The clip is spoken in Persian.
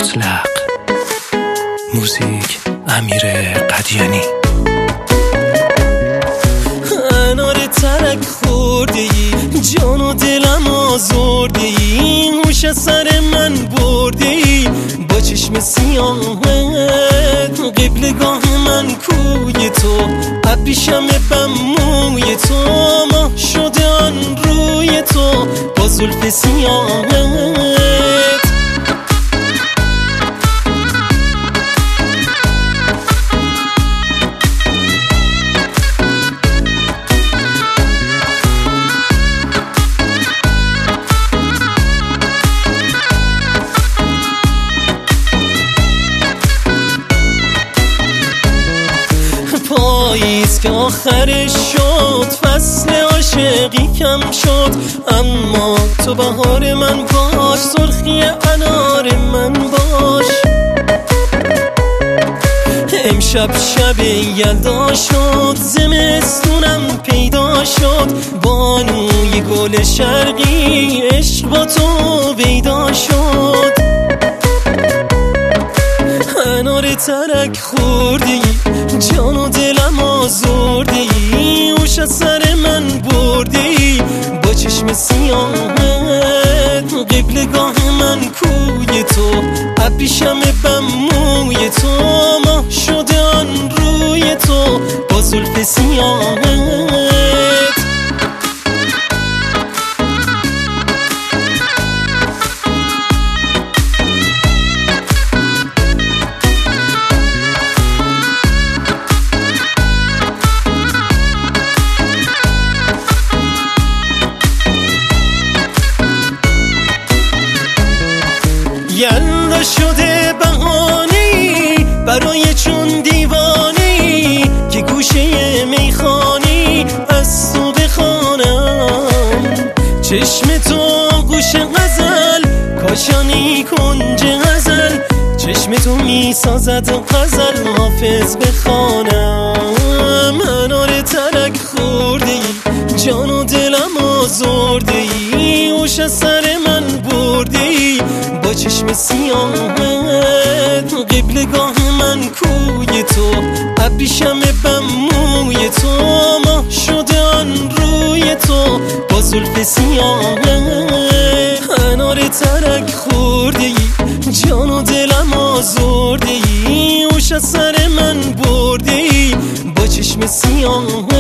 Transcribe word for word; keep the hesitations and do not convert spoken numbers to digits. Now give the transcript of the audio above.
مطلق. موزیک امیر قدیانی. انار ترک خورده ای، جان و دلم آزرده ای، هوش از سر من برده ای با چشم سیاهت. قبلگاه من کوی تو، ابریشم بم موی تو، ماه شده آن روی تو با زلف سیاهت. پاییز که آخرش شد، فصل عاشقی کم شد، اما تو بهار من باش، سرخی انار من باش. امشب شب یلدا شد، زمستونم پیدا شد، بانوی گل شرقی عشق با تو پیدا شد. انار ترک خورده ای، جان و دلم آزرده ای، هوش از سر من برده ای با چشم سیاهت. قبلگاه من کوی تو، ابریشم بم موی تو، ماه شده آن روی تو با زلف سیاهت. یلدا شده بهانی برای چون دیوانی، که گوشه میخانی از تو بخوانم. چشم تو گوش غزل، کاشانی کنج غزل، چشم تو میسازد غزل حافظ بخوانم. انار ترک خورده ای، جان و دلم آزرده ای، هوش از سر من برده ای با چشم سیاهت. قبلگاه من کوی تو، ابریشم بم موی تو، ماه شده آن روی تو با زلف سیاهت. انار ترک خورده ای، جان و دلم آزرده ای، هوش از سر من برده ای با چشم سیاهت.